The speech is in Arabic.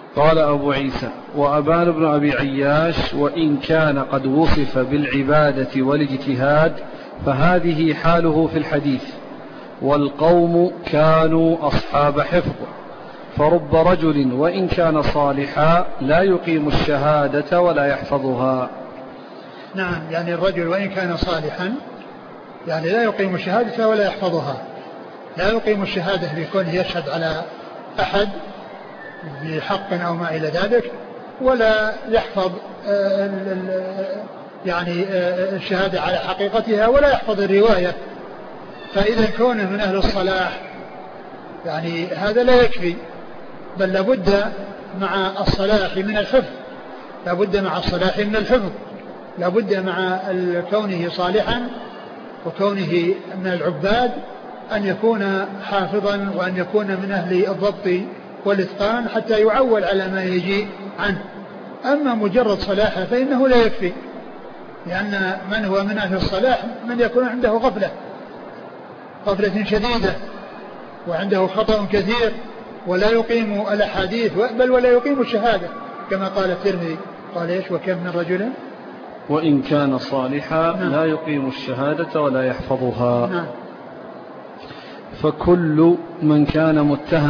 قال أبو عيسى: وأبان بن أبي عياش وإن كان قد وصف بالعبادة والاجتهاد فهذه حاله في الحديث، والقوم كانوا أصحاب حفظ، فرب رجل وإن كان صالحا لا يقيم الشهادة ولا يحفظها. نعم، يعني الرجل وإن كان صالحا يعني لا يقيم الشهادة ولا يحفظها، لا يقيم الشهادة بكونه يشهد على أحد بحق أو ما إلى ذلك، ولا يحفظ يعني الشهادة على حقيقتها، ولا يحفظ الرواية. فإذا كونه من أهل الصلاح يعني هذا لا يكفي، بل لابد مع الصلاح من الحفظ، لابد مع الصلاح من الحفظ، لابد مع كونه صالحا وكونه من العباد أن يكون حافظا، وأن يكون من أهل الضبط والإتقان حتى يعول على ما يجي عنه. أما مجرد صلاحه فإنه لا يكفي، لأن من هو من أهل الصلاح من يكون عنده غفلة شديدة، وعنده خطأ كثير، ولا يقيم الأحاديث بل ولا يقيم الشهادة، كما قال الترمذي قال إيش: وكم من رجل وإن كان صالحا لا يقيم الشهادة ولا يحفظها. فكل من كان متهم